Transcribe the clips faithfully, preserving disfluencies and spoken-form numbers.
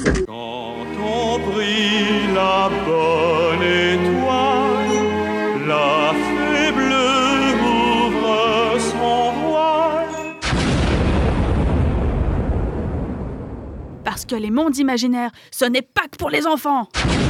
Quand on prit la bonne étoile, la fée bleue ouvre son voile. Parce que les mondes imaginaires, ce n'est pas que pour les enfants.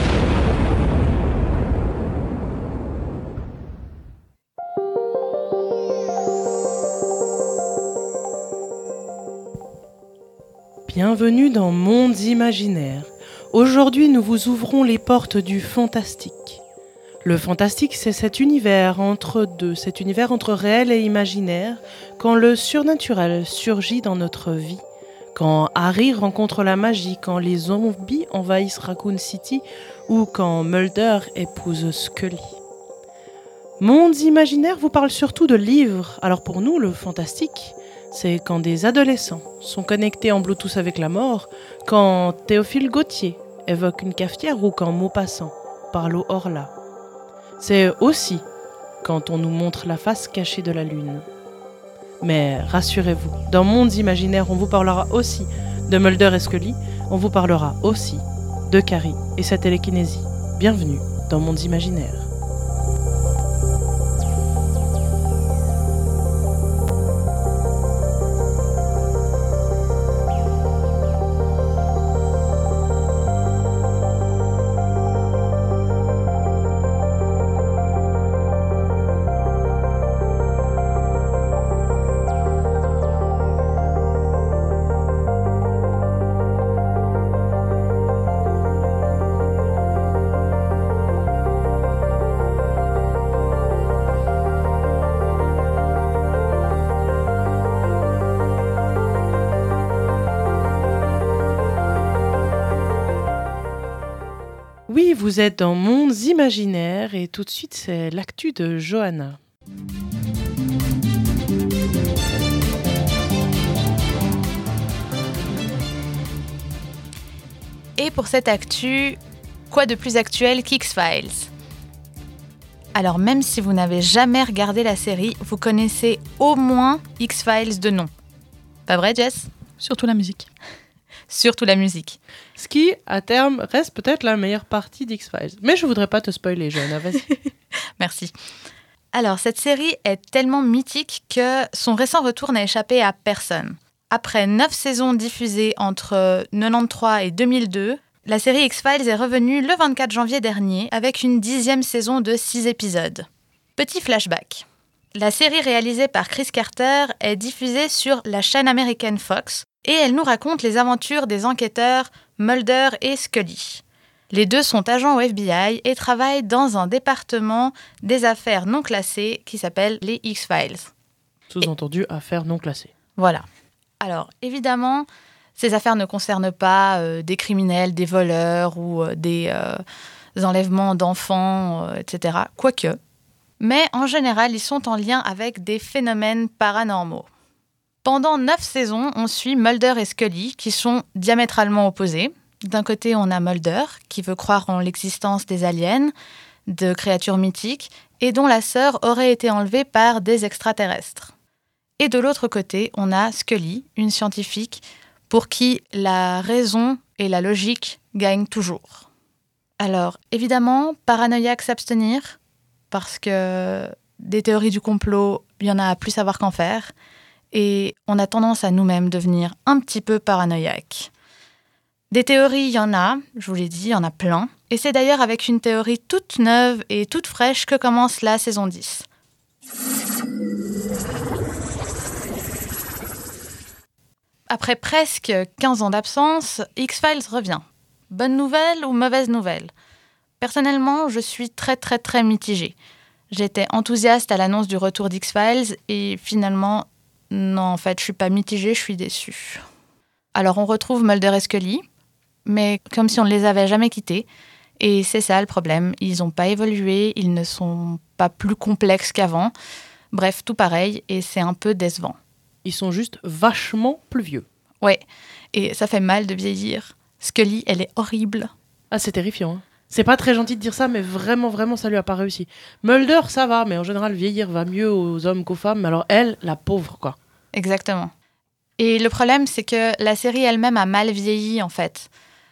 Bienvenue dans Mondes imaginaires. Aujourd'hui, nous vous ouvrons les portes du fantastique. Le fantastique, c'est cet univers entre deux, cet univers entre réel et imaginaire, quand le surnaturel surgit dans notre vie, quand Harry rencontre la magie, quand les zombies envahissent Raccoon City ou quand Mulder épouse Scully. Mondes imaginaires vous parle surtout de livres. Alors pour nous, le fantastique, c'est quand des adolescents sont connectés en Bluetooth avec la mort, quand Théophile Gautier évoque une cafetière ou quand Maupassant parle au Horla. C'est aussi quand on nous montre la face cachée de la lune. Mais rassurez-vous, dans Mondes imaginaires, on vous parlera aussi de Mulder et Scully, on vous parlera aussi de Carrie et sa télékinésie. Bienvenue dans Mondes imaginaires. Oui, vous êtes dans Mondes imaginaires et tout de suite, c'est l'actu de Johanna. Et pour cette actu, quoi de plus actuel qu'X-Files ? Alors même si vous n'avez jamais regardé la série, vous connaissez au moins X-Files de nom. Pas vrai, Jess ? Surtout la musique. Surtout la musique. Ce qui, à terme, reste peut-être la meilleure partie d'X-Files. Mais je voudrais pas te spoiler, Johanna, vas-y. Merci. Alors, cette série est tellement mythique que son récent retour n'a échappé à personne. Après neuf saisons diffusées entre quatre-vingt-treize et deux mille deux, la série X-Files est revenue le vingt-quatre janvier dernier avec une dixième saison de six épisodes. Petit flashback. La série réalisée par Chris Carter est diffusée sur la chaîne américaine Fox et elle nous raconte les aventures des enquêteurs Mulder et Scully. Les deux sont agents au F B I et travaillent dans un département des affaires non classées qui s'appelle les X-Files. Sous-entendu, affaires non classées. Voilà. Alors, évidemment, ces affaires ne concernent pas euh, des criminels, des voleurs ou euh, des euh, enlèvements d'enfants, euh, et cetera. Quoique. Mais en général, ils sont en lien avec des phénomènes paranormaux. Pendant neuf saisons, on suit Mulder et Scully, qui sont diamétralement opposés. D'un côté, on a Mulder, qui veut croire en l'existence des aliens, de créatures mythiques, et dont la sœur aurait été enlevée par des extraterrestres. Et de l'autre côté, on a Scully, une scientifique, pour qui la raison et la logique gagnent toujours. Alors, évidemment, paranoïaque s'abstenir, parce que des théories du complot, il y en a à plus savoir qu'en faire, et on a tendance à nous-mêmes devenir un petit peu paranoïaques. Des théories, il y en a, je vous l'ai dit, il y en a plein, et c'est d'ailleurs avec une théorie toute neuve et toute fraîche que commence la saison dix. Après presque quinze ans d'absence, X-Files revient. Bonne nouvelle ou mauvaise nouvelle ? Personnellement, je suis très très très mitigée. J'étais enthousiaste à l'annonce du retour d'X-Files et finalement, non, en fait, je suis pas mitigée, je suis déçue. Alors, on retrouve Mulder et Scully, mais comme si on ne les avait jamais quittés. Et c'est ça le problème, ils n'ont pas évolué, ils ne sont pas plus complexes qu'avant. Bref, tout pareil, et c'est un peu décevant. Ils sont juste vachement plus vieux. Ouais, et ça fait mal de vieillir. Scully, elle est horrible. Ah, c'est terrifiant. Hein. C'est pas très gentil de dire ça, mais vraiment, vraiment, ça lui a pas réussi. Mulder, ça va, mais en général, vieillir va mieux aux hommes qu'aux femmes. Alors elle, la pauvre, quoi. Exactement. Et le problème, c'est que la série elle-même a mal vieilli, en fait.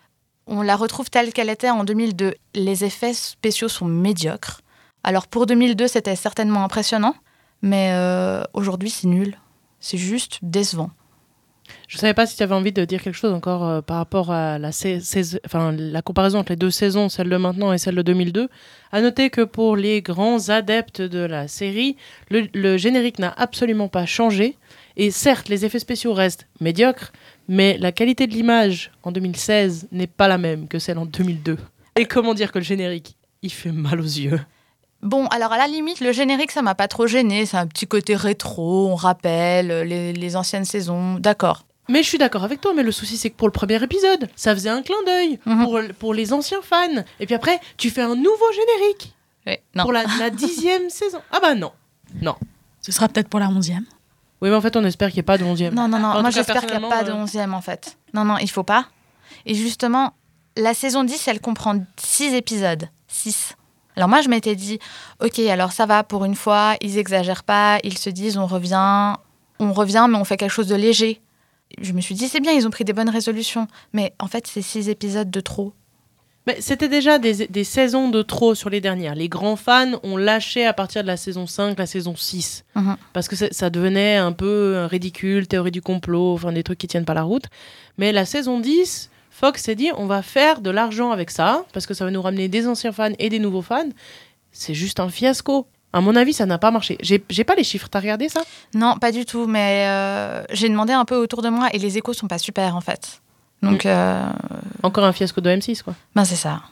on la retrouve telle qu'elle était en deux mille deux. Les effets spéciaux sont médiocres. Alors pour deux mille deux, c'était certainement impressionnant, mais euh, aujourd'hui, c'est nul. C'est juste décevant. Je ne savais pas si tu avais envie de dire quelque chose encore euh, par rapport à la, sais- sais- enfin, la comparaison entre les deux saisons, celle de maintenant et celle de deux mille deux. À noter que pour les grands adeptes de la série, le, le générique n'a absolument pas changé. Et certes, les effets spéciaux restent médiocres, mais la qualité de l'image en deux mille seize n'est pas la même que celle en deux mille deux. Et comment dire que le générique, il fait mal aux yeux. Bon, alors à la limite, le générique, ça m'a pas trop gêné. C'est un petit côté rétro, on rappelle les, les anciennes saisons, d'accord. Mais je suis d'accord avec toi, mais le souci, c'est que pour le premier épisode, ça faisait un clin d'œil Mhm. pour, pour les anciens fans. Et puis après, tu fais un nouveau générique Oui, non. pour la, la dixième saison. Ah bah non, non. Ce sera peut-être pour la onzième. Oui, mais en fait, on espère qu'il n'y ait pas de onzième. Non, non, non. Enfin, en Moi, tout cas, j'espère qu'il n'y a pas de personnellement, euh, onzième, en fait. Non, non, il faut pas. Et justement, la saison dix, elle comprend six épisodes. six. Alors moi, je m'étais dit, ok, alors ça va, pour une fois, ils exagèrent pas, ils se disent, on revient, on revient, mais on fait quelque chose de léger. Je me suis dit, c'est bien, ils ont pris des bonnes résolutions. Mais en fait, c'est six épisodes de trop. Mais c'était déjà des, des saisons de trop sur les dernières. Les grands fans ont lâché à partir de la saison cinq, la saison six. Mhm. Parce que c'est- ça devenait un peu ridicule, théorie du complot, enfin des trucs qui tiennent pas la route. Mais la saison dix, Fox s'est dit, on va faire de l'argent avec ça, parce que ça va nous ramener des anciens fans et des nouveaux fans. C'est juste un fiasco. À mon avis, ça n'a pas marché. J'ai, j'ai pas les chiffres, t'as regardé ça ? Non, pas du tout, mais euh, j'ai demandé un peu autour de moi et les échos sont pas super, en fait. Donc, Mm. euh, Encore un fiasco de M six, quoi. ben c'est ça.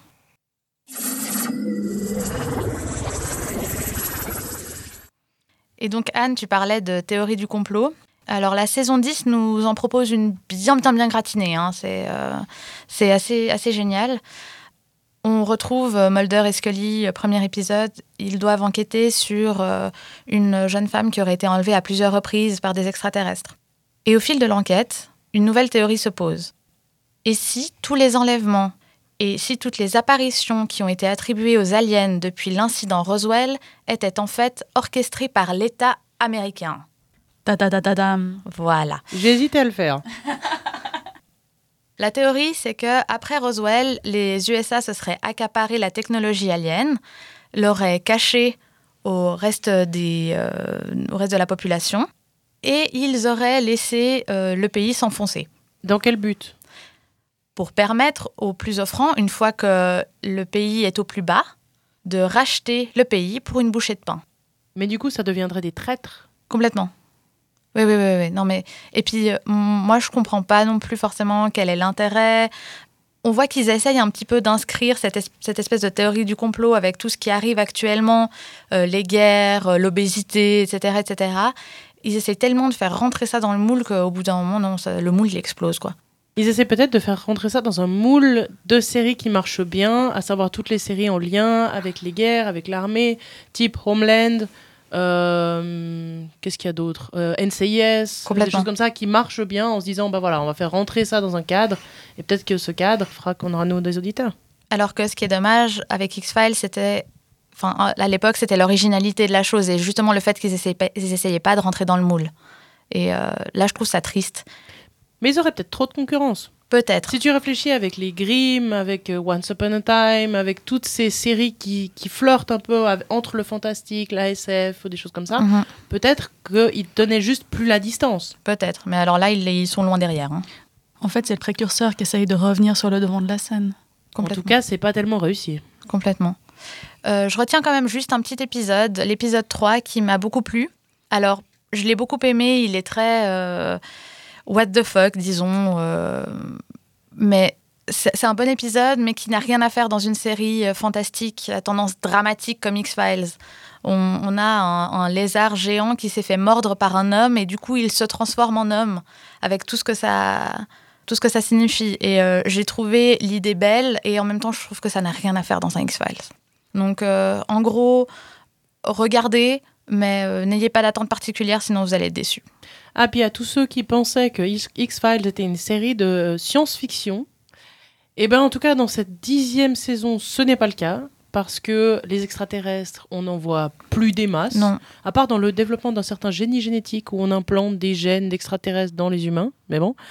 Et donc, Anne, tu parlais de théorie du complot. Alors, la saison dix nous en propose une bien, bien, bien gratinée. Hein. C'est, euh, c'est assez, assez génial. On retrouve Mulder et Scully, euh, premier épisode. Ils doivent enquêter sur euh, une jeune femme qui aurait été enlevée à plusieurs reprises par des extraterrestres. Et au fil de l'enquête, une nouvelle théorie se pose. Et si tous les enlèvements et si toutes les apparitions qui ont été attribuées aux aliens depuis l'incident Roswell étaient en fait orchestrées par l'État américain? Ta ta ta ta dam. Voilà. J'hésite à le faire. La théorie, c'est que après Roswell, les U S A se seraient accaparés la technologie alien, l'auraient cachée au reste, des, euh, au reste de la population, et ils auraient laissé euh, le pays s'enfoncer. Dans quel but ? Pour permettre aux plus offrants, une fois que le pays est au plus bas, de racheter le pays pour une bouchée de pain. Mais du coup, ça deviendrait des traîtres. Complètement. Oui, oui, oui. oui. Non, mais... Et puis, euh, moi, je ne comprends pas non plus forcément quel est l'intérêt. On voit qu'ils essayent un petit peu d'inscrire cette, es- cette espèce de théorie du complot avec tout ce qui arrive actuellement, euh, les guerres, euh, l'obésité, et cetera, et cetera. Ils essayent tellement de faire rentrer ça dans le moule qu'au bout d'un moment, non, ça- le moule, il explose, quoi. Ils essaient peut-être de faire rentrer ça dans un moule de séries qui marchent bien, à savoir toutes les séries en lien avec les guerres, avec l'armée, type Homeland, euh, qu'est-ce qu'il y a d'autre euh, N C I S, des Complètement. choses comme ça qui marchent bien en se disant, bah voilà, on va faire rentrer ça dans un cadre, et peut-être que ce cadre fera qu'on aura nous des auditeurs. Alors que ce qui est dommage avec X-Files, c'était... Enfin, à l'époque, c'était l'originalité de la chose et justement le fait qu'ils essayaient pas, ils essayaient pas de rentrer dans le moule. Et euh, là, je trouve ça triste. Mais ils auraient peut-être trop de concurrence. Peut-être. Si tu réfléchis avec les Grimm, avec euh, Once Upon a Time, avec toutes ces séries qui, qui flirtent un peu avec- entre le fantastique, la S F, ou des choses comme ça, Mhm. peut-être qu'ils tenaient juste plus la distance. Peut-être. Mais alors là, ils, ils sont loin derrière. Hein. En fait, c'est le précurseur qui essaye de revenir sur le devant de la scène. En Complètement. tout cas, c'est pas tellement réussi. Complètement. Euh, je retiens quand même juste un petit épisode, l'épisode trois, qui m'a beaucoup plu. Alors, je l'ai beaucoup aimé, il est très euh, what the fuck, disons. euh, mais c'est, c'est un bon épisode, mais qui n'a rien à faire dans une série euh, fantastique à tendance dramatique comme X-Files. On, on a un, un lézard géant qui s'est fait mordre par un homme et du coup, il se transforme en homme avec tout ce que ça... tout ce que ça signifie. Et euh, j'ai trouvé l'idée belle et en même temps, je trouve que ça n'a rien à faire dans un X-Files. Donc, euh, en gros, regardez, mais euh, n'ayez pas d'attente particulière, sinon vous allez être déçus. Ah, puis à tous ceux qui pensaient que X- X-Files était une série de science-fiction, eh bien, en tout cas, dans cette dixième saison, ce n'est pas le cas, parce que les extraterrestres, on n'en voit plus des masses, Non, à part dans le développement d'un certain génie génétique où on implante des gènes d'extraterrestres dans les humains, mais bon.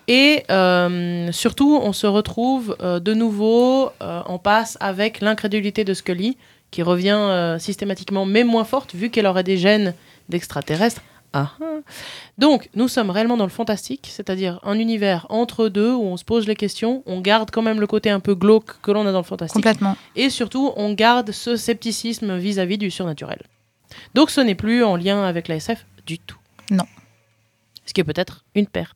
Et euh, surtout, on se retrouve euh, de nouveau euh, en passe avec l'incrédulité de Scully, qui revient euh, systématiquement, mais moins forte, vu qu'elle aurait des gènes d'extraterrestres. Ah, ah. Donc, nous sommes réellement dans le fantastique, c'est-à-dire un univers entre deux où on se pose les questions, on garde quand même le côté un peu glauque que l'on a dans le fantastique. Complètement. Et surtout, on garde ce scepticisme vis-à-vis du surnaturel. Donc, ce n'est plus en lien avec la S F du tout. Non. Ce qui est peut-être une perte.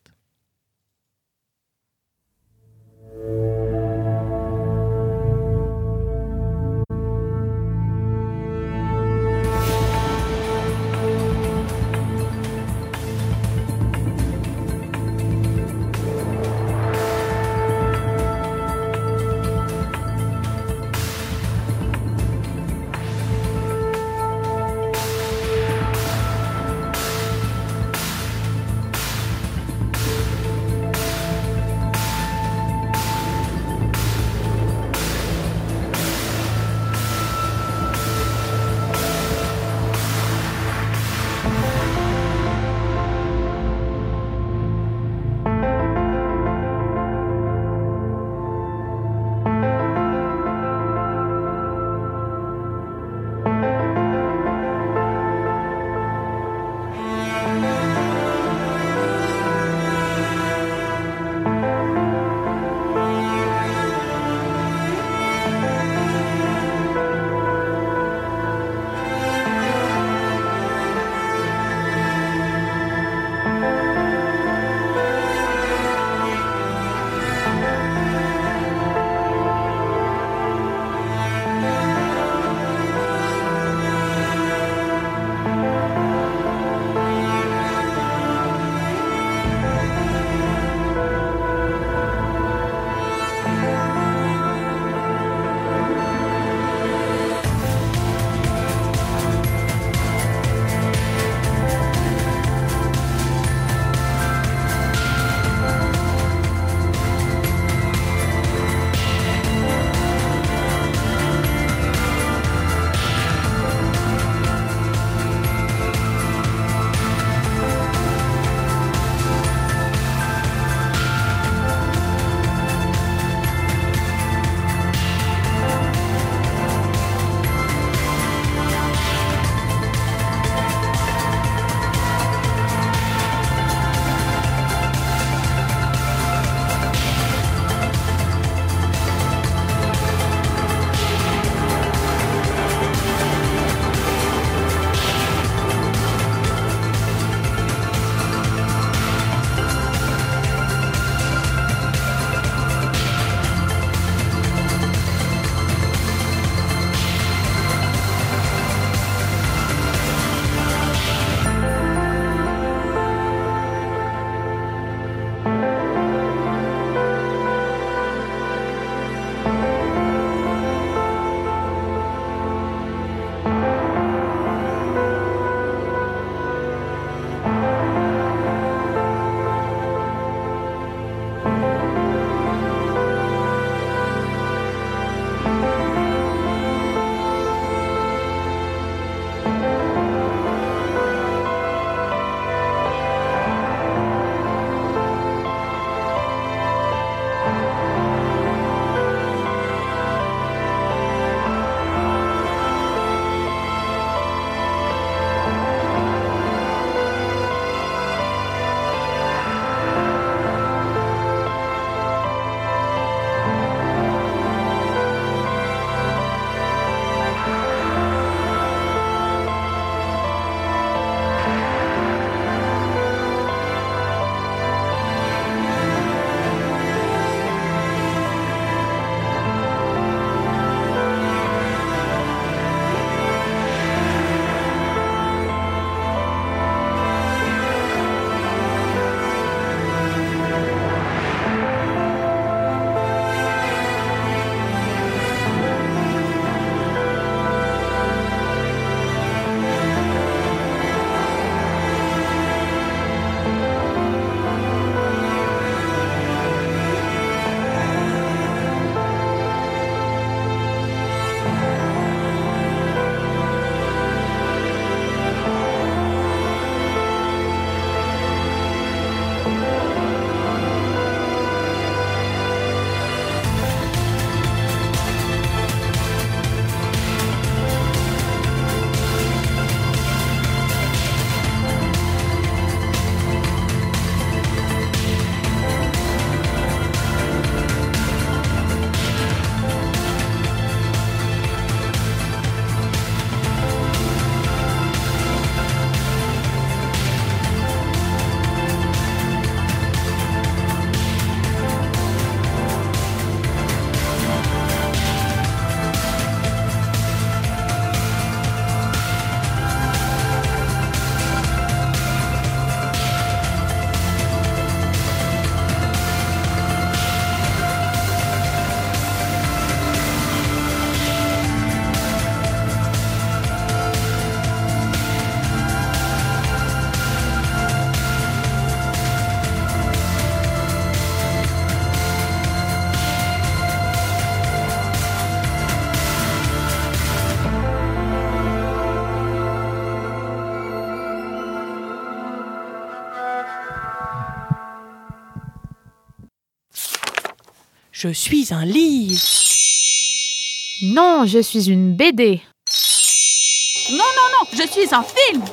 Je suis un livre. Non, je suis une B D. Non, non, non, je suis un film.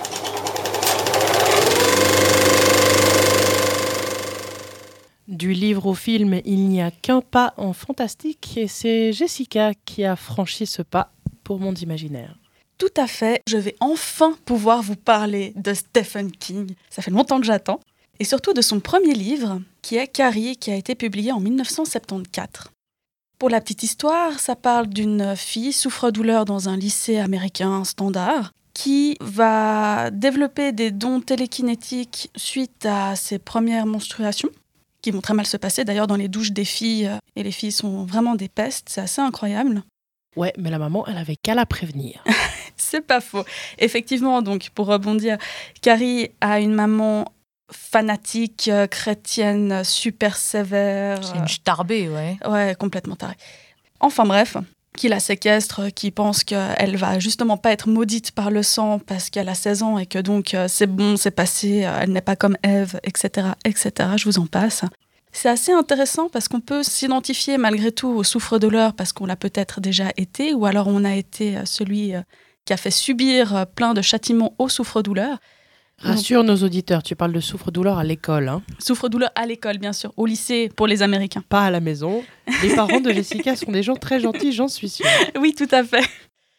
Du livre au film, il n'y a qu'un pas en fantastique et c'est Jessica qui a franchi ce pas pour Monde Imaginaire. Tout à fait, je vais enfin pouvoir vous parler de Stephen King. Ça fait longtemps que j'attends. Et surtout de son premier livre, qui est Carrie, qui a été publié en dix-neuf cent soixante-quatorze. Pour la petite histoire, ça parle d'une fille souffre-douleur dans un lycée américain standard, qui va développer des dons télékinétiques suite à ses premières menstruations, qui vont très mal se passer d'ailleurs dans les douches des filles, et les filles sont vraiment des pestes, c'est assez incroyable. Ouais, mais la maman, elle avait qu'à la prévenir. C'est pas faux. Effectivement, donc, pour rebondir, Carrie a une maman fanatique, euh, chrétienne, super sévère. C'est une starbée, ouais. Euh, ouais, complètement tarée. Enfin bref, qui la séquestre, qui pense qu'elle va justement pas être maudite par le sang parce qu'elle a seize ans et que donc euh, c'est bon, c'est passé, euh, elle n'est pas comme Ève, et cetera, et cetera. Je vous en passe. C'est assez intéressant parce qu'on peut s'identifier malgré tout au souffre-douleur parce qu'on l'a peut-être déjà été ou alors on a été celui qui a fait subir plein de châtiments au souffre-douleur. Rassure nos auditeurs, tu parles de souffre-douleur à l'école. Hein. Souffre-douleur à l'école, bien sûr, au lycée pour les Américains. Pas à la maison. Les parents de Jessica sont des gens très gentils, j'en suis sûre. Oui, tout à fait.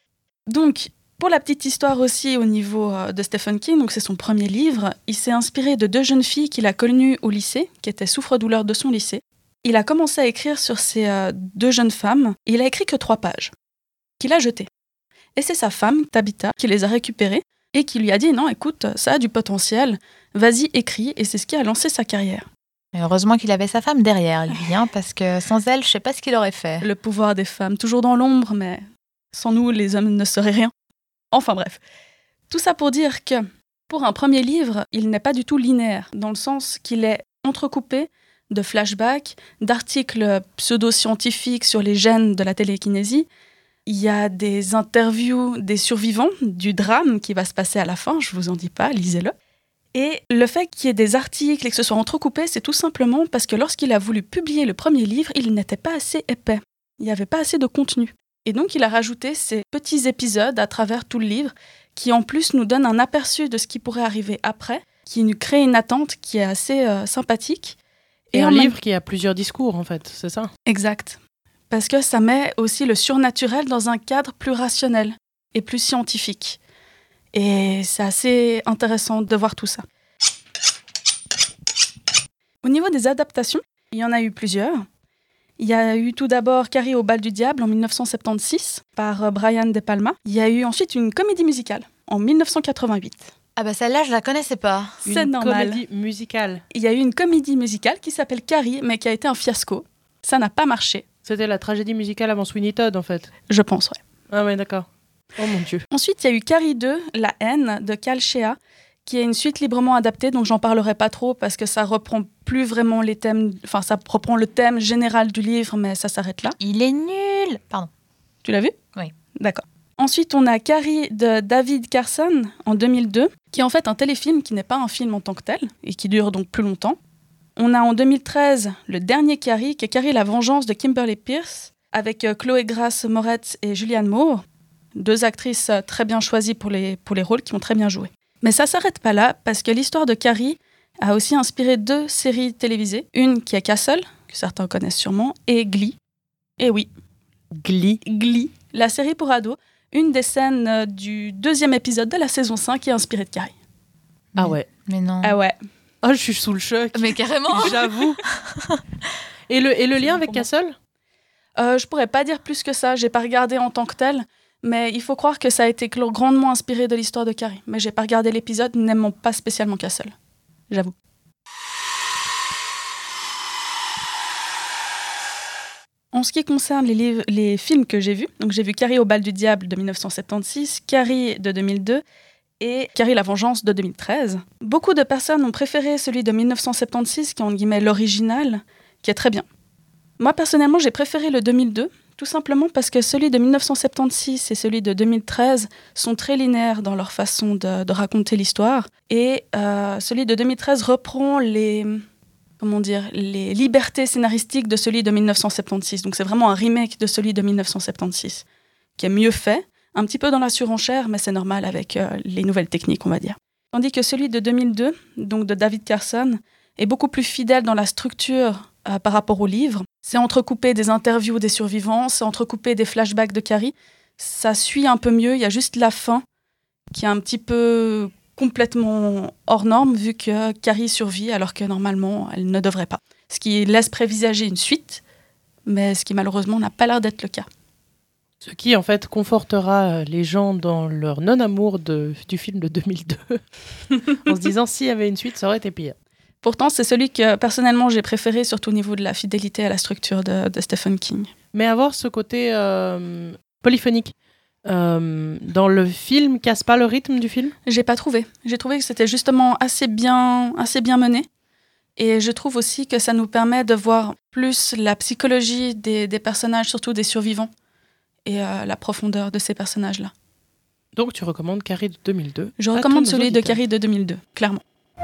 Donc, pour la petite histoire aussi au niveau de Stephen King, donc c'est son premier livre, il s'est inspiré de deux jeunes filles qu'il a connues au lycée, qui étaient souffre-douleur de son lycée. Il a commencé à écrire sur ces euh, deux jeunes femmes, et il a écrit que trois pages, qu'il a jetées. Et c'est sa femme, Tabitha, qui les a récupérées, et qui lui a dit « Non, écoute, ça a du potentiel, vas-y, écris », et c'est ce qui a lancé sa carrière. Et heureusement qu'il avait sa femme derrière lui, hein, parce que sans elle, je ne sais pas ce qu'il aurait fait. Le pouvoir des femmes, toujours dans l'ombre, mais sans nous, les hommes ne seraient rien. Enfin bref, tout ça pour dire que pour un premier livre, il n'est pas du tout linéaire, dans le sens qu'il est entrecoupé de flashbacks, d'articles pseudo-scientifiques sur les gènes de la télékinésie. Il y a des interviews des survivants du drame qui va se passer à la fin, je ne vous en dis pas, lisez-le. Et le fait qu'il y ait des articles et que ce soit entrecoupé, c'est tout simplement parce que lorsqu'il a voulu publier le premier livre, il n'était pas assez épais. Il n'y avait pas assez de contenu. Et donc, il a rajouté ces petits épisodes à travers tout le livre qui, en plus, nous donnent un aperçu de ce qui pourrait arriver après, qui nous crée une attente qui est assez euh, sympathique. Et, et un même... livre qui a plusieurs discours, en fait, c'est ça ? Exact. Parce que ça met aussi le surnaturel dans un cadre plus rationnel et plus scientifique. Et c'est assez intéressant de voir tout ça. Au niveau des adaptations, il y en a eu plusieurs. Il y a eu tout d'abord Carrie au bal du diable en dix-neuf cent soixante-seize par Brian De Palma. Il y a eu ensuite une comédie musicale en dix-neuf cent quatre-vingt-huit. Ah bah celle-là, je la connaissais pas. C'est une normal. Comédie musicale. Il y a eu une comédie musicale qui s'appelle Carrie, mais qui a été un fiasco. Ça n'a pas marché. C'était la tragédie musicale avant Sweeney Todd, en fait. Je pense, ouais. Ah ouais, d'accord. Oh mon Dieu. Ensuite, il y a eu Carrie deux, La haine, de Cal Shea, qui est une suite librement adaptée, donc j'en parlerai pas trop parce que ça reprend plus vraiment les thèmes, enfin ça reprend le thème général du livre, mais ça s'arrête là. Il est nul. Pardon. Tu l'as vu ? Oui. D'accord. Ensuite, on a Carrie de David Carson en deux mille deux, qui est en fait un téléfilm qui n'est pas un film en tant que tel et qui dure donc plus longtemps. On a en deux mille treize le dernier Carrie, qui est Carrie la vengeance de Kimberly Pierce, avec Chloé Grace Moretz et Julianne Moore, deux actrices très bien choisies pour les, pour les rôles qui ont très bien joué. Mais ça ne s'arrête pas là, parce que l'histoire de Carrie a aussi inspiré deux séries télévisées. Une qui est Castle, que certains connaissent sûrement, et Glee. Et oui, Glee. Glee, la série pour ados. Une des scènes du deuxième épisode de la saison cinq est inspirée de Carrie. Ah ouais. Mais non. Ah ouais. Oh, je suis sous le choc. Mais carrément. J'avoue. Et le, et le C'est lien bon avec pour moi. Castle ? euh, Je pourrais pas dire plus que ça, j'ai pas regardé en tant que tel, mais il faut croire que ça a été cl- grandement inspiré de l'histoire de Carrie. Mais j'ai pas regardé l'épisode, n'aimant pas spécialement Castle. J'avoue. En ce qui concerne les, livres, les films que j'ai vus, donc j'ai vu Carrie au bal du diable de dix-neuf cent soixante-seize, Carrie de deux mille deux et Carrie la vengeance de deux mille treize. Beaucoup de personnes ont préféré celui de dix-neuf cent soixante-seize, qui est en guillemets l'original, qui est très bien. Moi, personnellement, j'ai préféré le deux mille deux, tout simplement parce que celui de dix-neuf cent soixante-seize et celui de deux mille treize sont très linéaires dans leur façon de, de raconter l'histoire. Et euh, celui de deux mille treize reprend les, comment dire, les libertés scénaristiques de celui de dix-neuf cent soixante-seize. Donc c'est vraiment un remake de celui de dix-neuf cent soixante-seize, qui est mieux fait, un petit peu dans la surenchère, mais c'est normal avec euh, les nouvelles techniques, on va dire. Tandis que celui de deux mille deux, donc de David Carson, est beaucoup plus fidèle dans la structure euh, par rapport au livre. C'est entrecoupé des interviews des survivants, c'est entrecoupé des flashbacks de Carrie. Ça suit un peu mieux, il y a juste la fin qui est un petit peu complètement hors norme, vu que Carrie survit alors que normalement, elle ne devrait pas. Ce qui laisse prévisager une suite, mais ce qui malheureusement n'a pas l'air d'être le cas. Ce qui, en fait, confortera les gens dans leur non-amour de, du film de deux mille deux, en se disant, s'il y avait une suite, ça aurait été pire. Pourtant, c'est celui que, personnellement, j'ai préféré, surtout au niveau de la fidélité à la structure de, de Stephen King. Mais avoir ce côté euh, polyphonique, Euh, dans le film, casse pas le rythme du film ? J'ai pas trouvé. J'ai trouvé que c'était justement assez bien, assez bien mené. Et je trouve aussi que ça nous permet de voir plus la psychologie des, des personnages, surtout des survivants, et euh, la profondeur de ces personnages-là. Donc tu recommandes Carrie de deux mille deux ? Je recommande celui de Carrie de deux mille deux, clairement.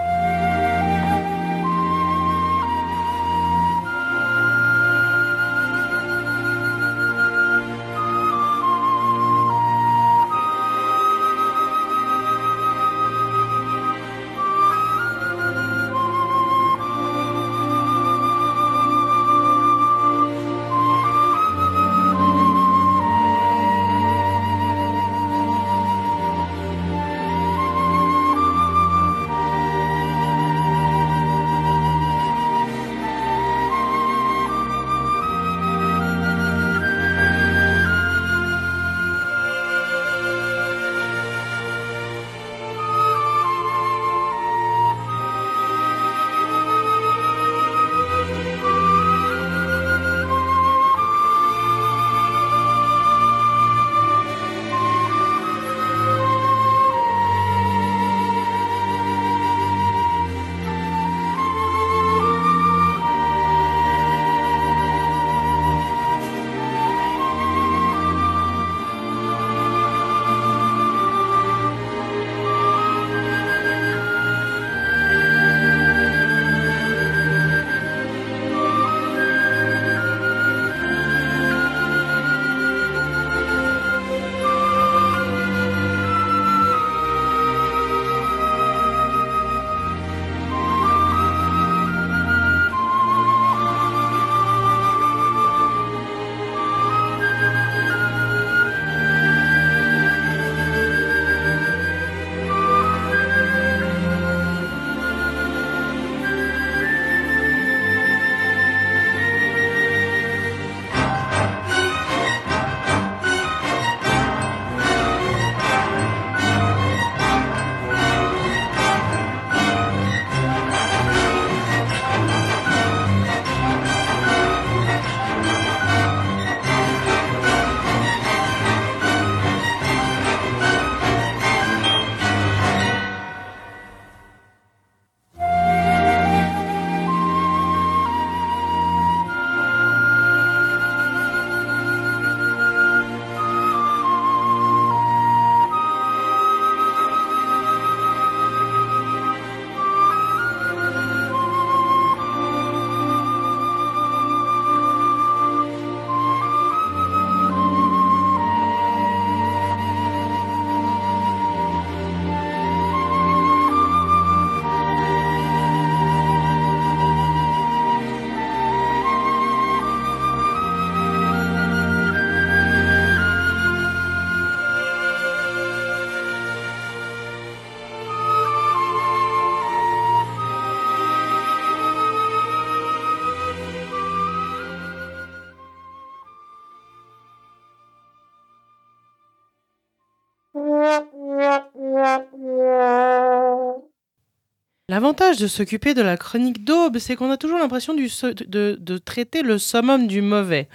L'avantage de s'occuper de la chronique d'Aube, c'est qu'on a toujours l'impression du, de, de traiter le summum du mauvais.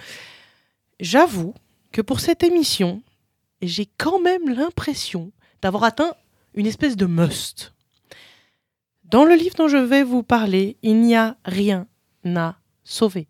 J'avoue que pour cette émission, j'ai quand même l'impression d'avoir atteint une espèce de must. Dans le livre dont je vais vous parler, il n'y a rien à sauver.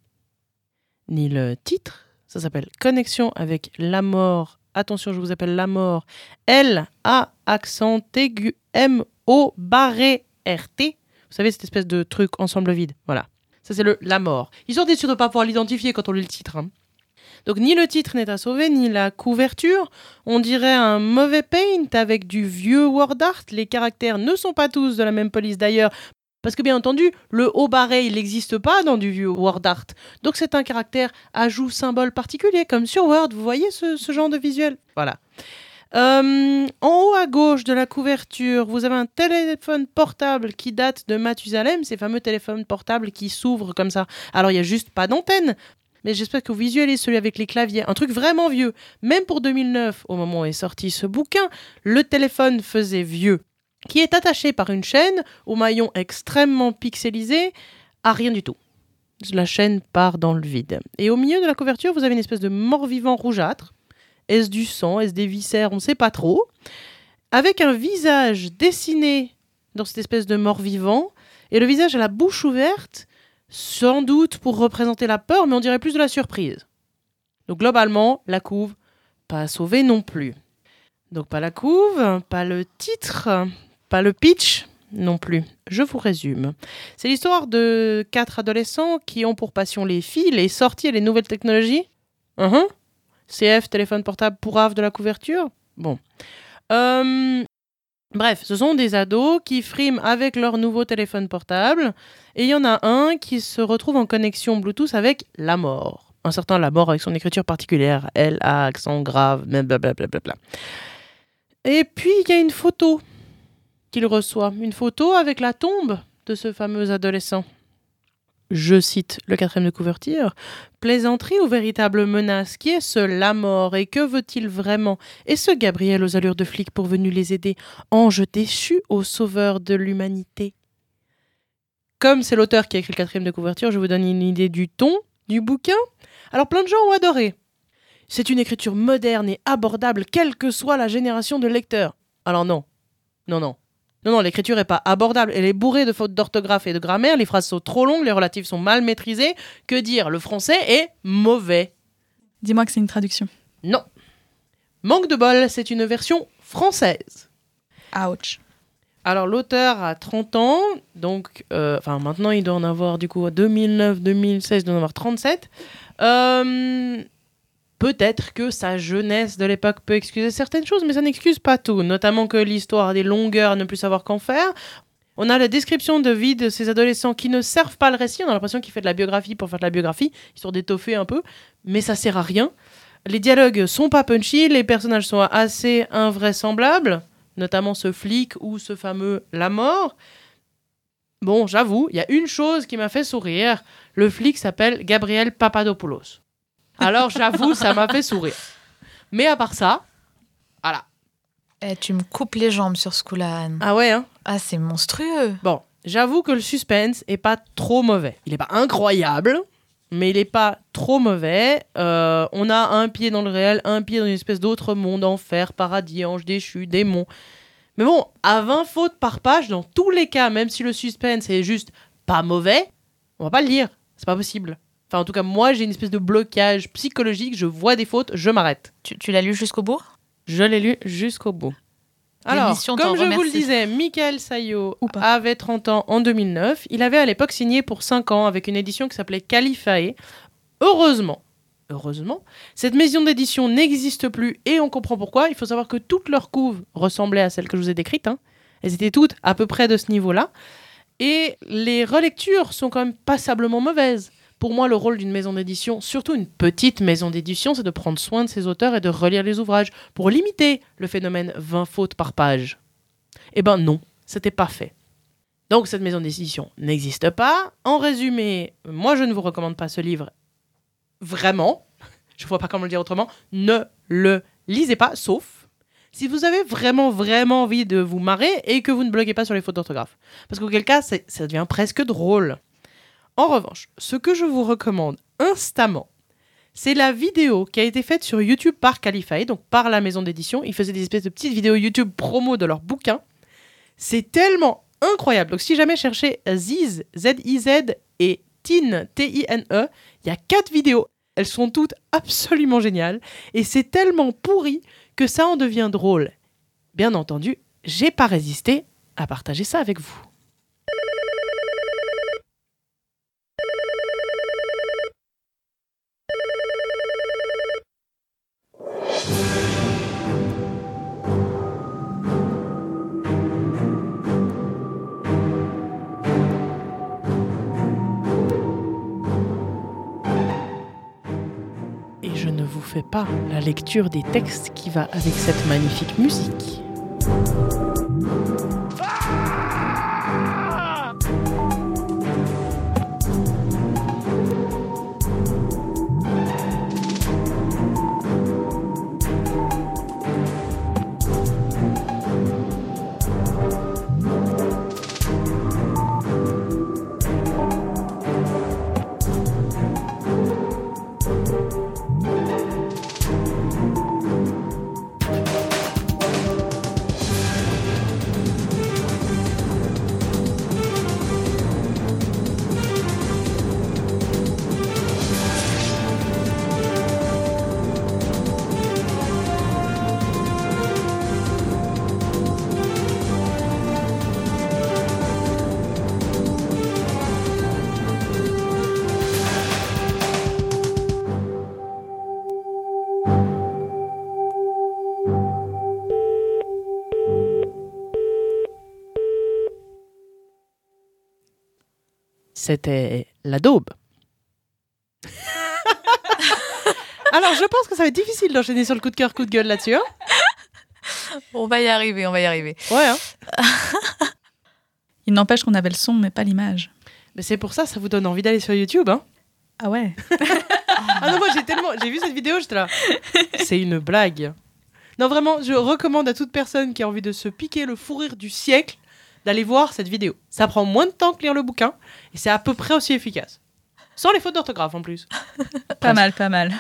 Ni le titre, ça s'appelle « Connexion avec la mort ». Attention, je vous appelle la mort. L A accent aigu M O barré R T. Vous savez, cette espèce de truc ensemble vide. Voilà. Ça, c'est le la mort. Histoire d'être sûr de ne pas pouvoir l'identifier quand on lit le titre. Hein. Donc, ni le titre n'est à sauver, ni la couverture. On dirait un mauvais paint avec du vieux word art. Les caractères ne sont pas tous de la même police d'ailleurs. Parce que bien entendu, le haut barré, il n'existe pas dans du vieux word art. Donc, c'est un caractère ajout symbole particulier, comme sur Word. Vous voyez ce, ce genre de visuel ? Voilà. Euh, en haut à gauche de la couverture, vous avez un téléphone portable qui date de Mathusalem, ces fameux téléphones portables qui s'ouvrent comme ça. Alors, il n'y a juste pas d'antenne. Mais j'espère que vous visualisez celui avec les claviers. Un truc vraiment vieux. Même pour deux mille neuf, au moment où est sorti ce bouquin, le téléphone faisait vieux. Qui est attaché par une chaîne au maillon extrêmement pixelisé à rien du tout. La chaîne part dans le vide. Et au milieu de la couverture, vous avez une espèce de mort-vivant rougeâtre. Est-ce du sang? Est-ce des viscères? On ne sait pas trop. Avec un visage dessiné dans cette espèce de mort-vivant. Et le visage à la bouche ouverte. Sans doute pour représenter la peur, mais on dirait plus de la surprise. Donc globalement, la couve, pas à sauver non plus. Donc pas la couve, pas le titre, pas le pitch non plus. Je vous résume. C'est l'histoire de quatre adolescents qui ont pour passion les filles, les sorties et les nouvelles technologies. Uh-huh. C F, téléphone portable pourrave de la couverture. Bon. Euh... Bref, ce sont des ados qui friment avec leur nouveau téléphone portable et il y en a un qui se retrouve en connexion Bluetooth avec la mort. Un certain la mort avec son écriture particulière, L, A, accent grave, blablabla. Et puis il y a une photo qu'il reçoit, une photo avec la tombe de ce fameux adolescent. Je cite le quatrième de couverture. Plaisanterie ou véritable menace? Qui est ce la mort et que veut-il vraiment? Et ce Gabriel aux allures de flic pourvenu les aider? Ange déchu au sauveur de l'humanité? Comme c'est l'auteur qui a écrit le quatrième de couverture, je vous donne une idée du ton du bouquin. Alors plein de gens ont adoré. C'est une écriture moderne et abordable, quelle que soit la génération de lecteurs. Alors non, non, non. Non, non, l'écriture n'est pas abordable. Elle est bourrée de fautes d'orthographe et de grammaire. Les phrases sont trop longues, les relatifs sont mal maîtrisés. Que dire? Le français est mauvais. Dis-moi que c'est une traduction. Non. Manque de bol, c'est une version française. Ouch. Alors, l'auteur a trente ans. Donc, euh, enfin, maintenant, il doit en avoir, du coup, deux mille neuf deux mille seize, il doit en avoir trente-sept. Euh... Peut-être que sa jeunesse de l'époque peut excuser certaines choses, mais ça n'excuse pas tout, notamment que l'histoire a des longueurs à ne plus savoir qu'en faire. On a la description de vie de ces adolescents qui ne servent pas le récit, on a l'impression qu'il fait de la biographie pour faire de la biographie, histoire d'étoffer un peu, mais ça sert à rien. Les dialogues sont pas punchy, les personnages sont assez invraisemblables, notamment ce flic ou ce fameux la mort. Bon, j'avoue, il y a une chose qui m'a fait sourire, le flic s'appelle Gabriel Papadopoulos. Alors, j'avoue, ça m'a fait sourire. Mais à part ça, voilà. Eh, tu me coupes les jambes sur ce coup-là, Anne. Ah ouais, hein? Ah, c'est monstrueux. Bon, j'avoue que le suspense est pas trop mauvais. Il est pas incroyable, mais il est pas trop mauvais. Euh, on a un pied dans le réel, un pied dans une espèce d'autre monde, enfer, paradis, ange déchu, démon. Mais bon, à vingt fautes par page, dans tous les cas, même si le suspense est juste pas mauvais, on va pas le lire. C'est pas possible. Enfin, en tout cas, moi, j'ai une espèce de blocage psychologique. Je vois des fautes, je m'arrête. Tu, tu l'as lu jusqu'au bout? Je l'ai lu jusqu'au bout. Alors, L'émission comme t'en je remercie. vous le disais, Michael Sayo avait trente ans en deux mille neuf. Il avait à l'époque signé pour cinq ans avec une édition qui s'appelait Califae. Heureusement, heureusement, cette maison d'édition n'existe plus et on comprend pourquoi. Il faut savoir que toutes leurs couves ressemblaient à celles que je vous ai décrites. Hein. Elles étaient toutes à peu près de ce niveau-là. Et les relectures sont quand même passablement mauvaises. Pour moi, le rôle d'une maison d'édition, surtout une petite maison d'édition, c'est de prendre soin de ses auteurs et de relire les ouvrages pour limiter le phénomène vingt fautes par page. Eh ben non, c'était pas fait. Donc cette maison d'édition n'existe pas. En résumé, moi je ne vous recommande pas ce livre. Vraiment, je ne vois pas comment le dire autrement, ne le lisez pas, sauf si vous avez vraiment, vraiment envie de vous marrer et que vous ne bloquez pas sur les fautes d'orthographe. Parce qu'auquel cas, c'est, ça devient presque drôle. En revanche, ce que je vous recommande instamment, c'est la vidéo qui a été faite sur YouTube par Califae, donc par la maison d'édition. Ils faisaient des espèces de petites vidéos YouTube promo de leur bouquin. C'est tellement incroyable. Donc si jamais cherchez Ziz, Z I Z et Tine, T I N E, il y a quatre vidéos. Elles sont toutes absolument géniales. Et c'est tellement pourri que ça en devient drôle. Bien entendu, j'ai pas résisté à partager ça avec vous. Et je ne vous fais pas la lecture des textes qui va avec cette magnifique musique. C'était la daube. Alors, je pense que ça va être difficile d'enchaîner sur le coup de cœur, coup de gueule là-dessus. Hein, On va y arriver, on va y arriver. ouais, hein. Il n'empêche qu'on avait le son, mais pas l'image. Mais c'est pour ça, ça vous donne envie d'aller sur YouTube. Hein. Ah ouais. Ah non, moi j'ai tellement, j'ai vu cette vidéo, j'étais là. C'est une blague. Non, vraiment, je recommande à toute personne qui a envie de se piquer le fou rire du siècle d'aller voir cette vidéo. Ça prend moins de temps que lire le bouquin et c'est à peu près aussi efficace. Sans les fautes d'orthographe en plus. Pas mal, pas mal.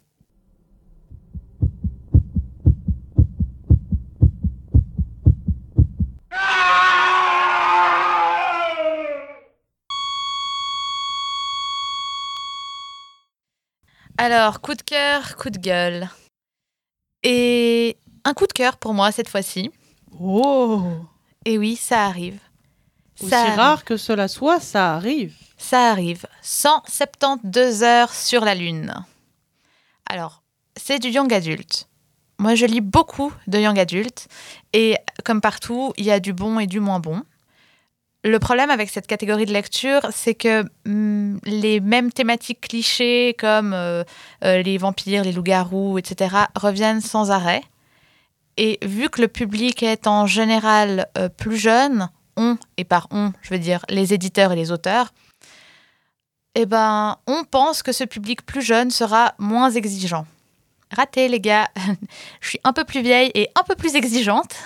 Alors, coup de cœur, coup de gueule. Et un coup de cœur pour moi cette fois-ci. Oh, Et oui, ça arrive. aussi Ça arrive. rare que cela soit, ça arrive. Ça arrive. cent soixante-douze heures sur la Lune. Alors, c'est du young adulte. Moi, je lis beaucoup de young adulte. Et comme partout, il y a du bon et du moins bon. Le problème avec cette catégorie de lecture, c'est que hum, les mêmes thématiques clichés comme euh, euh, les vampires, les loups-garous, et cetera reviennent sans arrêt. Et vu que le public est en général euh, plus jeune, on, et par on, je veux dire les éditeurs et les auteurs, eh ben, on pense que ce public plus jeune sera moins exigeant. Raté, les gars. Je suis un peu plus vieille et un peu plus exigeante.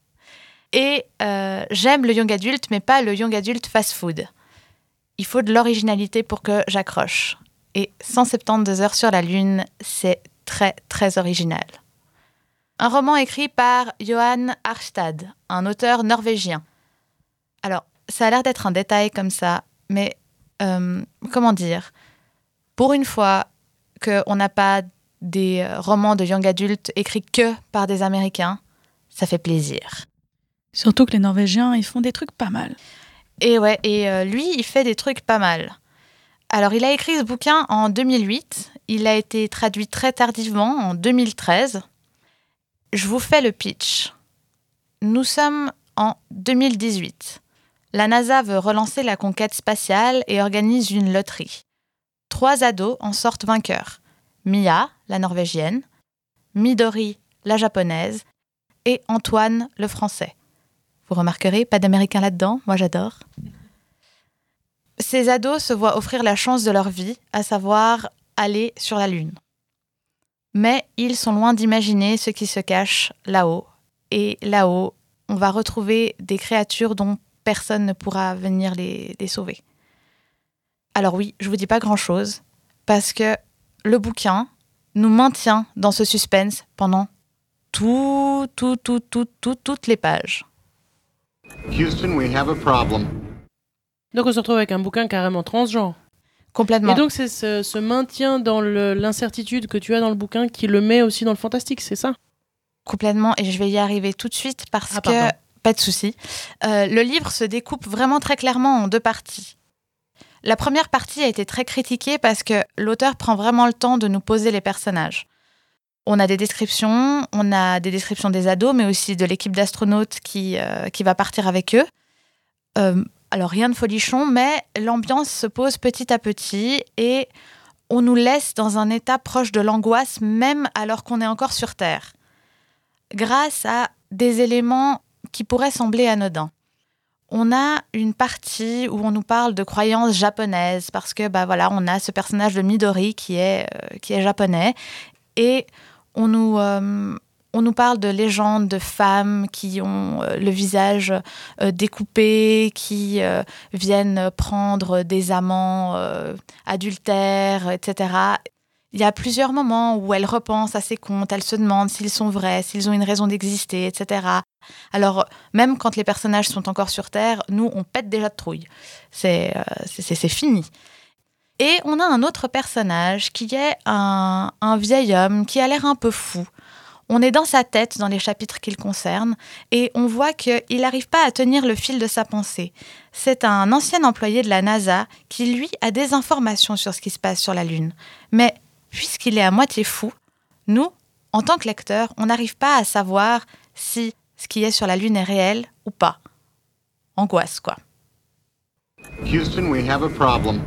Et euh, j'aime le young adulte, mais pas le young adulte fast-food. Il faut de l'originalité pour que j'accroche. Et cent soixante-douze heures sur la Lune, c'est très, très original. Un roman écrit par Johan Harstad, un auteur norvégien. Alors, ça a l'air d'être un détail comme ça, mais euh, comment dire ? Pour une fois qu'on n'a pas des romans de young adulte écrits que par des Américains, ça fait plaisir. Surtout que les Norvégiens, ils font des trucs pas mal. Et ouais, et euh, lui, il fait des trucs pas mal. Alors, il a écrit ce bouquin en deux mille huit. Il a été traduit très tardivement, en deux mille treize. Je vous fais le pitch. Nous sommes en deux mille dix-huit. La NASA veut relancer la conquête spatiale et organise une loterie. Trois ados en sortent vainqueurs. Mia, la norvégienne, Midori, la japonaise, et Antoine, le français. Vous remarquerez, pas d'Américain là-dedans, moi j'adore. Ces ados se voient offrir la chance de leur vie, à savoir aller sur la Lune. Mais ils sont loin d'imaginer ce qui se cache là-haut. Et là-haut, on va retrouver des créatures dont personne ne pourra venir les, les sauver. Alors oui, je vous dis pas grand-chose, parce que le bouquin nous maintient dans ce suspense pendant tout, tout, tout, tout, tout, toutes les pages. Houston, we have a problem. Donc on se retrouve avec un bouquin carrément transgenre. Complètement. Et donc c'est ce, ce maintien dans le, l'incertitude que tu as dans le bouquin qui le met aussi dans le fantastique, c'est ça ? Complètement, et je vais y arriver tout de suite parce Ah, que, pardon. pas de souci, euh, le livre se découpe vraiment très clairement en deux parties. La première partie a été très critiquée parce que l'auteur prend vraiment le temps de nous poser les personnages. On a des descriptions, on a des descriptions des ados, mais aussi de l'équipe d'astronautes qui, euh, qui va partir avec eux. Euh, alors rien de folichon, mais l'ambiance se pose petit à petit et on nous laisse dans un état proche de l'angoisse, même alors qu'on est encore sur Terre, grâce à des éléments qui pourraient sembler anodins. On a une partie où on nous parle de croyances japonaises, parce que bah voilà, on a ce personnage de Midori qui est, euh, qui est japonais, et on nous, euh, on nous parle de légendes de femmes qui ont euh, le visage euh, découpé, qui euh, viennent prendre des amants euh, adultères, et cetera. Il y a plusieurs moments où elle repense à ces contes, elle se demande s'ils sont vrais, s'ils ont une raison d'exister, et cetera. Alors, même quand les personnages sont encore sur Terre, nous, on pète déjà de trouille. C'est, euh, c'est, c'est, c'est fini. Et on a un autre personnage qui est un, un vieil homme qui a l'air un peu fou. On est dans sa tête, dans les chapitres qu'il concerne, et on voit qu'il n'arrive pas à tenir le fil de sa pensée. C'est un ancien employé de la NASA qui, lui, a des informations sur ce qui se passe sur la Lune. Mais puisqu'il est à moitié fou, nous, en tant que lecteurs, on n'arrive pas à savoir si ce qui est sur la Lune est réel ou pas. Angoisse, quoi. Houston, we have a problem.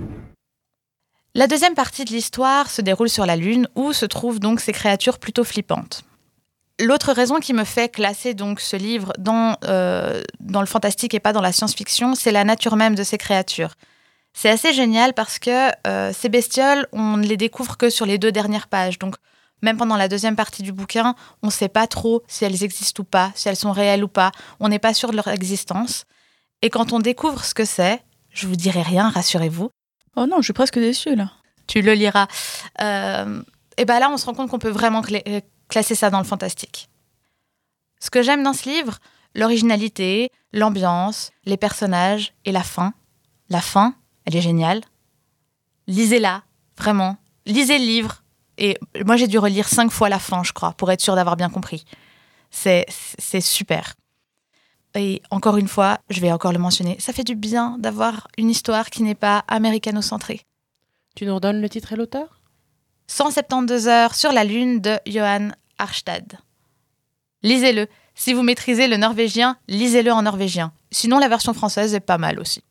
La deuxième partie de l'histoire se déroule sur la Lune, où se trouvent donc ces créatures plutôt flippantes. L'autre raison qui me fait classer donc ce livre dans, euh, dans le fantastique et pas dans la science-fiction, c'est la nature même de ces créatures. C'est assez génial parce que euh, ces bestioles, on ne les découvre que sur les deux dernières pages. Donc, même pendant la deuxième partie du bouquin, on ne sait pas trop si elles existent ou pas, si elles sont réelles ou pas. On n'est pas sûr de leur existence. Et quand on découvre ce que c'est, je vous dirai rien, rassurez-vous. Oh non, je suis presque déçue, là. Tu le liras. Euh, et bien là, on se rend compte qu'on peut vraiment cl- classer ça dans le fantastique. Ce que j'aime dans ce livre, l'originalité, l'ambiance, les personnages et la fin. La fin, elle est géniale. Lisez-la, vraiment. Lisez le livre. Et moi, j'ai dû relire cinq fois la fin, je crois, pour être sûre d'avoir bien compris. C'est, c'est super. Et encore une fois, je vais encore le mentionner, ça fait du bien d'avoir une histoire qui n'est pas américano-centrée. Tu nous redonnes le titre et l'auteur ? cent soixante-douze heures sur la Lune de Johan Harstad. Lisez-le. Si vous maîtrisez le norvégien, lisez-le en norvégien. Sinon, la version française est pas mal aussi.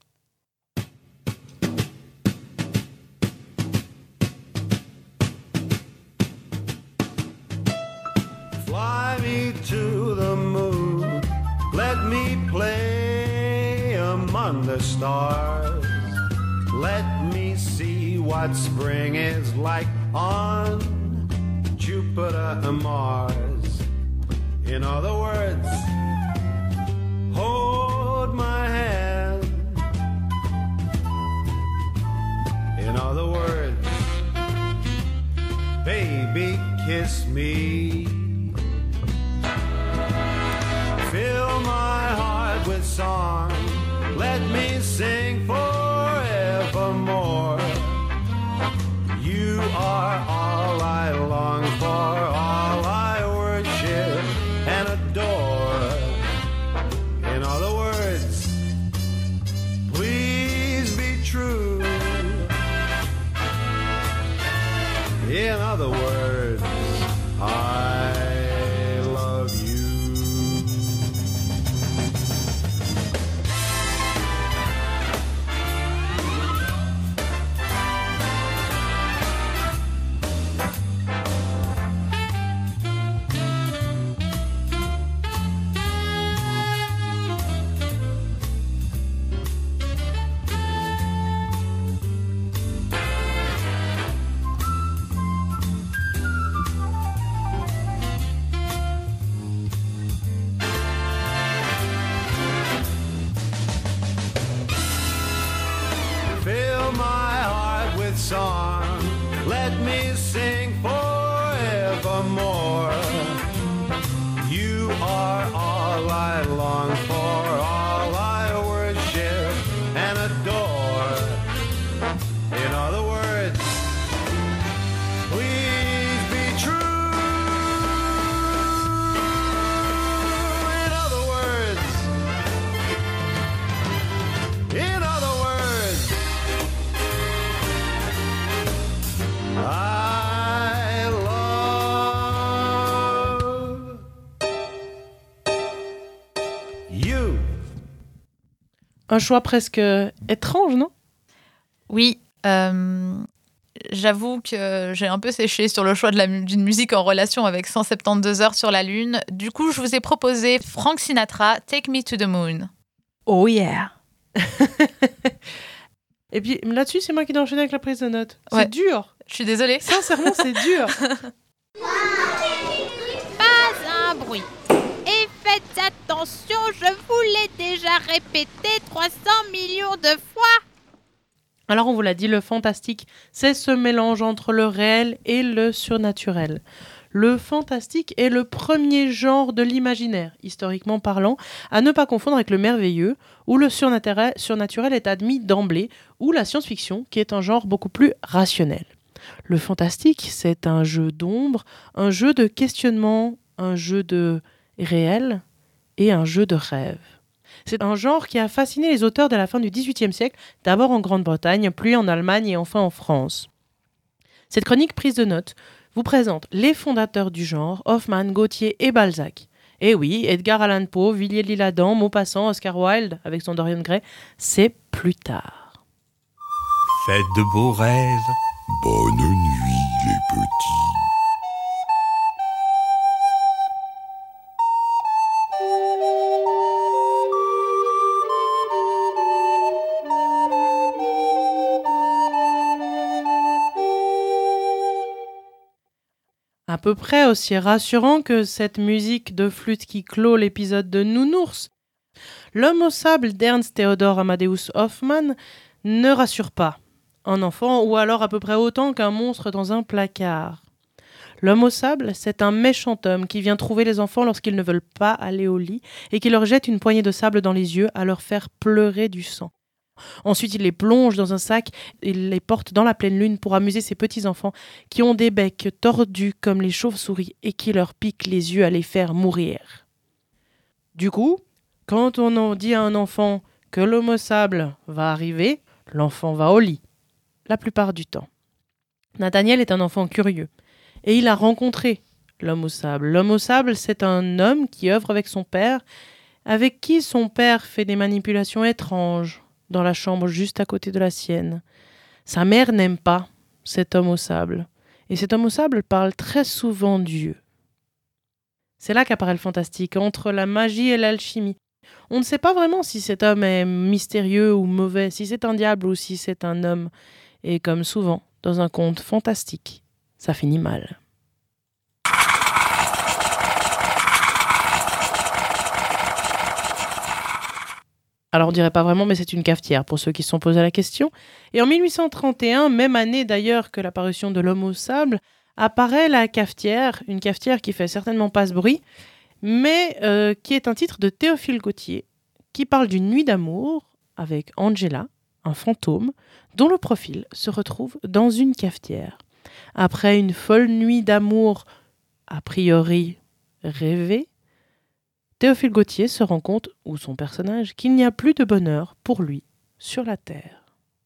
Fly me to the moon, let me play among the stars. Let me see what spring is like on Jupiter and Mars. In other words, hold my hand. In other words, baby, kiss me. Fill my heart with song, let me sing forevermore. You are all I long for, all I worship and adore. In other words, please be true. In other words, I love you. Fill my heart with song, let me sing forevermore. You are all I long for, all I worship and adore. In other words, please be true. In other words, in other words, I love you. Un choix presque étrange, non ? Oui, euh, j'avoue que j'ai un peu séché sur le choix de la, d'une musique en relation avec cent soixante-douze heures sur la Lune. Du coup, je vous ai proposé Frank Sinatra, Take Me to the Moon. Oh yeah. Et puis là-dessus, c'est moi qui dois enchaîner avec la prise de notes. C'est Ouais. dur. Je suis désolée. Sincèrement, c'est dur. Pas un bruit. Et faites attention, je vous l'ai déjà répété trois cents millions de fois. Alors, on vous l'a dit, le fantastique, c'est ce mélange entre le réel et le surnaturel. Le fantastique est le premier genre de l'imaginaire, historiquement parlant, à ne pas confondre avec le merveilleux, où le surnaturel, surnaturel est admis d'emblée, ou la science-fiction, qui est un genre beaucoup plus rationnel. Le fantastique, c'est un jeu d'ombre, un jeu de questionnement, un jeu de réel et un jeu de rêve. C'est un genre qui a fasciné les auteurs dès la fin du dix-huitième siècle, d'abord en Grande-Bretagne, puis en Allemagne et enfin en France. Cette chronique prise de notes vous présente les fondateurs du genre, Hoffmann, Gautier et Balzac. Et oui, Edgar Allan Poe, Villiers de l'Isle-Adam, Maupassant, Oscar Wilde, avec son Dorian Gray, c'est plus tard. Faites de beaux rêves. Bonne nuit, les petits. À peu près aussi rassurant que cette musique de flûte qui clôt l'épisode de Nounours. L'homme au sable d'Ernst Theodor Amadeus Hoffmann ne rassure pas un enfant, ou alors à peu près autant qu'un monstre dans un placard. L'homme au sable, c'est un méchant homme qui vient trouver les enfants lorsqu'ils ne veulent pas aller au lit et qui leur jette une poignée de sable dans les yeux à leur faire pleurer du sang. Ensuite, il les plonge dans un sac et les porte dans la pleine lune pour amuser ses petits-enfants qui ont des becs tordus comme les chauves-souris et qui leur piquent les yeux à les faire mourir. Du coup, quand on dit à un enfant que l'homme au sable va arriver, l'enfant va au lit, la plupart du temps. Nathaniel est un enfant curieux et il a rencontré l'homme au sable. L'homme au sable, c'est un homme qui œuvre avec son père, avec qui son père fait des manipulations étranges dans la chambre juste à côté de la sienne. Sa mère n'aime pas cet homme au sable. Et cet homme au sable parle très souvent Dieu. C'est là qu'apparaît le fantastique, entre la magie et l'alchimie. On ne sait pas vraiment si cet homme est mystérieux ou mauvais, si c'est un diable ou si c'est un homme. Et comme souvent, dans un conte fantastique, ça finit mal. Alors on dirait pas vraiment, mais c'est une cafetière pour ceux qui se sont posé la question. Et en mille huit cent trente et un, même année d'ailleurs que l'apparition de l'homme au sable, apparaît la cafetière, une cafetière qui fait certainement pas ce bruit, mais euh, qui est un titre de Théophile Gautier, qui parle d'une nuit d'amour avec Angela, un fantôme, dont le profil se retrouve dans une cafetière. Après une folle nuit d'amour, a priori rêvée, Théophile Gautier se rend compte, ou son personnage, qu'il n'y a plus de bonheur pour lui sur la terre.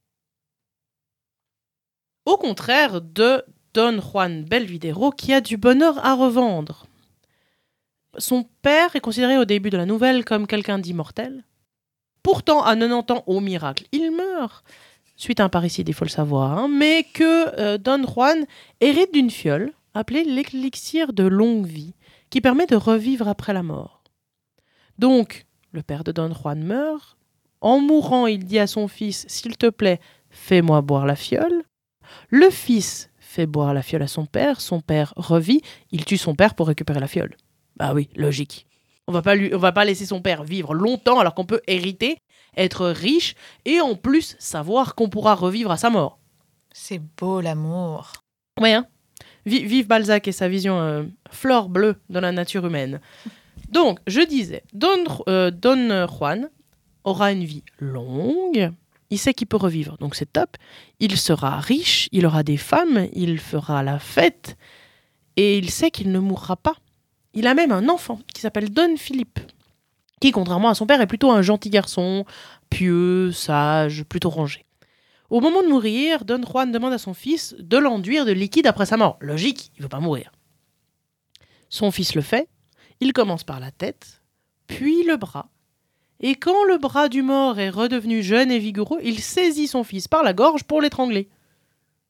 Au contraire de Don Juan Belvidero, qui a du bonheur à revendre. Son père est considéré au début de la nouvelle comme quelqu'un d'immortel. Pourtant, à quatre-vingt-dix ans, au miracle, il meurt, suite à un parricide, il faut le savoir, hein, mais que euh, Don Juan hérite d'une fiole appelée l'élixir de longue vie, qui permet de revivre après la mort. Donc, le père de Don Juan meurt. En mourant, il dit à son fils « S'il te plaît, fais-moi boire la fiole ». Le fils fait boire la fiole à son père. Son père revit. Il tue son père pour récupérer la fiole. Bah oui, logique. On va pas lui, on va pas laisser son père vivre longtemps alors qu'on peut hériter, être riche et en plus savoir qu'on pourra revivre à sa mort. C'est beau l'amour. Ouais, hein. Vive Balzac et sa vision euh, fleur bleue de la nature humaine. Donc, je disais, Don, euh, Don Juan aura une vie longue, il sait qu'il peut revivre, donc c'est top. Il sera riche, il aura des femmes, il fera la fête, et il sait qu'il ne mourra pas. Il a même un enfant qui s'appelle Don Philippe, qui, contrairement à son père, est plutôt un gentil garçon, pieux, sage, plutôt rangé. Au moment de mourir, Don Juan demande à son fils de l'enduire de liquide après sa mort. Logique, il ne veut pas mourir. Son fils le fait. Il commence par la tête, puis le bras. Et quand le bras du mort est redevenu jeune et vigoureux, il saisit son fils par la gorge pour l'étrangler.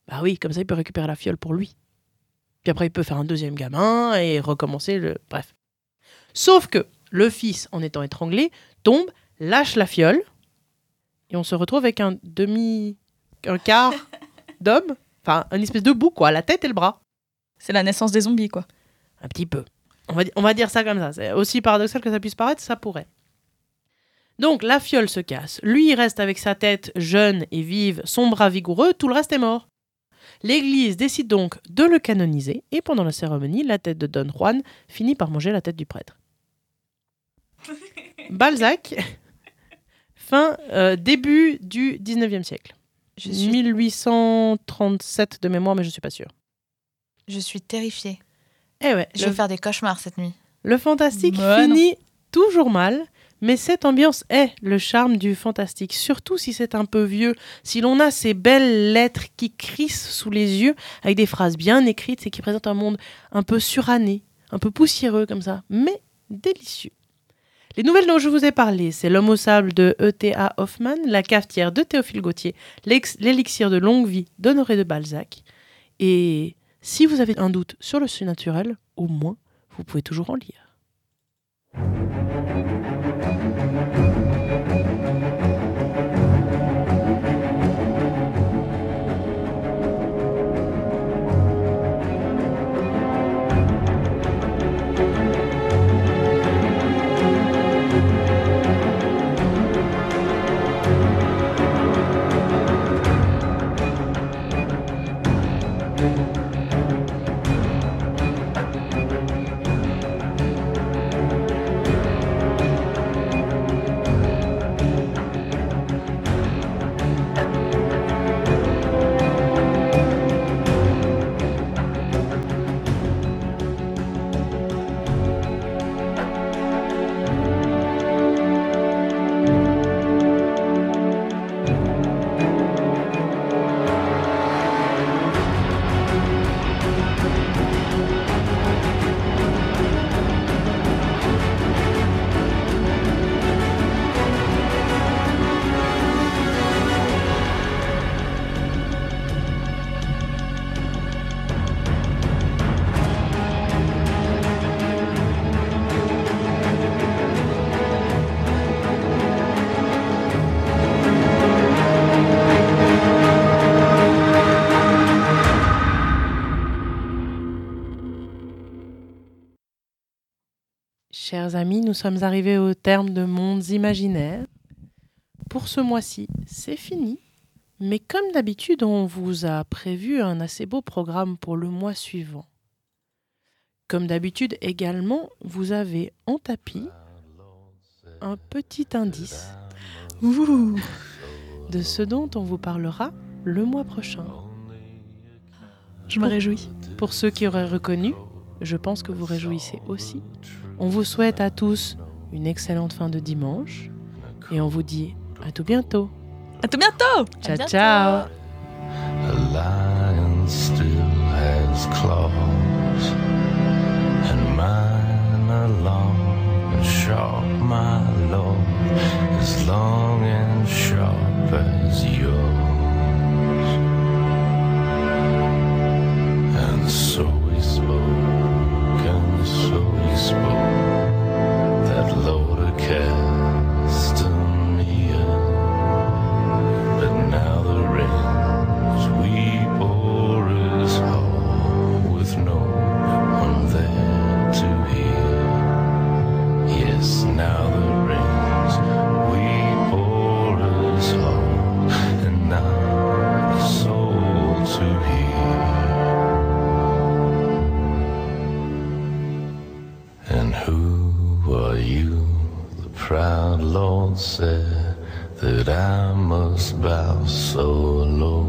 Bah oui, comme ça, il peut récupérer la fiole pour lui. Puis après, il peut faire un deuxième gamin et recommencer le... Bref. Sauf que le fils, en étant étranglé, tombe, lâche la fiole et on se retrouve avec un demi... un quart d'homme. Enfin, une espèce de bout, quoi. La tête et le bras. C'est la naissance des zombies, quoi. Un petit peu. On va, on va dire ça comme ça. C'est aussi paradoxal que ça puisse paraître, ça pourrait. Donc, la fiole se casse. Lui, il reste avec sa tête jeune et vive, son bras vigoureux. Tout le reste est mort. L'Église décide donc de le canoniser. Et pendant la cérémonie, la tête de Don Juan finit par manger la tête du prêtre. Balzac, fin, euh, début du dix-neuvième siècle. Je suis... mille huit cent trente-sept de mémoire, mais je ne suis pas sûre. Je suis terrifiée. Eh ouais, Je le... vais faire des cauchemars cette nuit. Le fantastique Ouais, finit toujours mal, mais cette ambiance est le charme du fantastique, surtout si c'est un peu vieux. Si l'on a ces belles lettres qui crissent sous les yeux, avec des phrases bien écrites et qui présentent un monde un peu suranné, un peu poussiéreux comme ça, mais délicieux. Les nouvelles dont je vous ai parlé, c'est L'Homme au sable de E T A Hoffmann, La cafetière de Théophile Gautier, L'élixir de longue vie d'Honoré de Balzac. Et si vous avez un doute sur le surnaturel, au moins, vous pouvez toujours en lire. Chers amis, nous sommes arrivés au terme de Mondes imaginaires. Pour ce mois-ci, c'est fini. Mais comme d'habitude, on vous a prévu un assez beau programme pour le mois suivant. Comme d'habitude également, vous avez en tapis un petit indice Ouh. de ce dont on vous parlera le mois prochain. Je me réjouis. Pour ceux qui auraient reconnu, je pense que vous réjouissez aussi. On vous souhaite à tous une excellente fin de dimanche et on vous dit à tout bientôt. À tout bientôt. Ciao, ciao. A lion still has claws, and mine are long and sharp, my lord, as long and sharp as yours. And so he spoke, and so he spoke, that loader cast me in. But now the rains weep o'er his hall, with no one there to hear. Yes, now the rains weep o'er his hall, and not a soul to hear. And who are you? The proud Lord said that I must bow so low.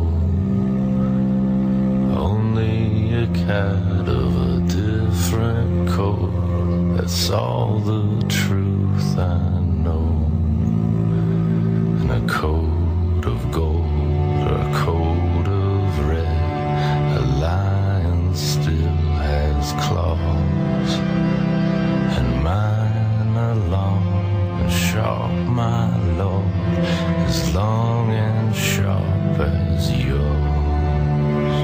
Only a cat of a different coat, that's all the truth I know. And a coat of gold or a coat of red, a lion still has claws, and mine are long and sharp, my lord, as long and sharp as yours.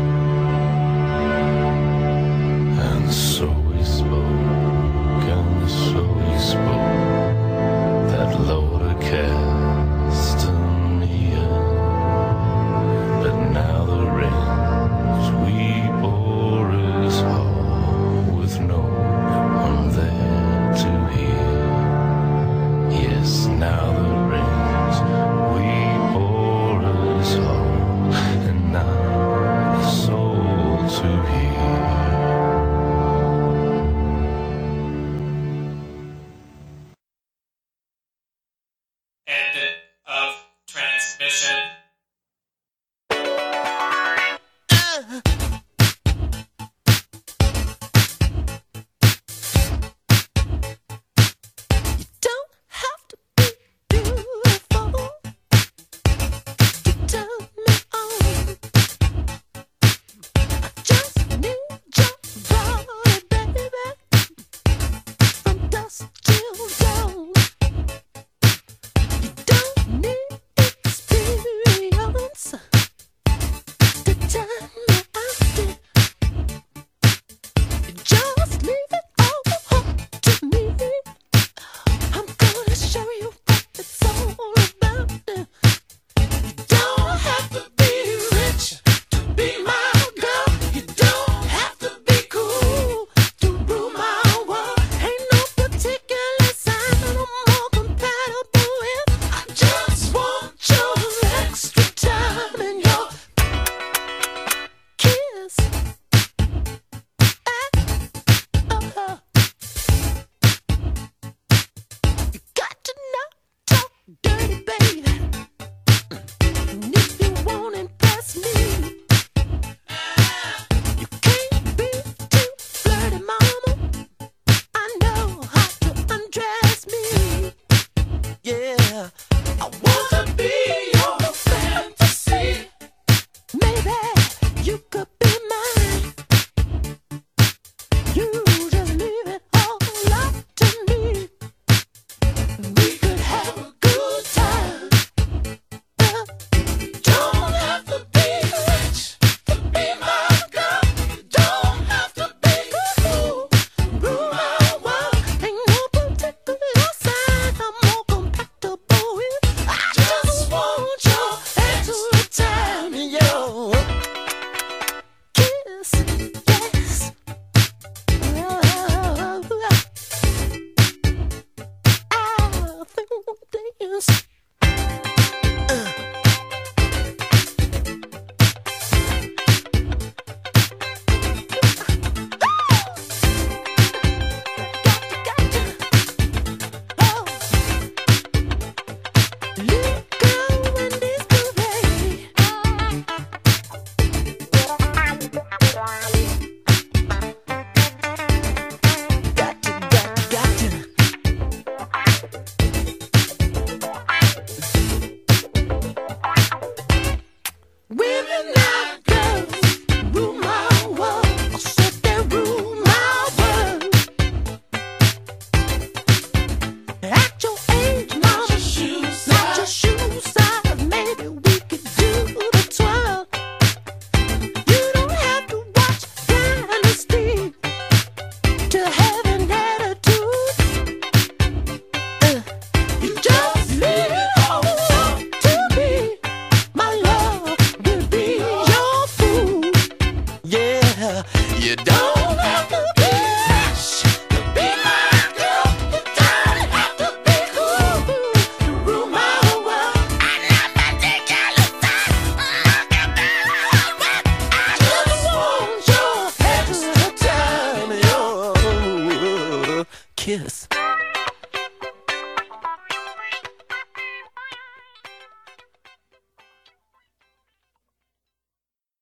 you don't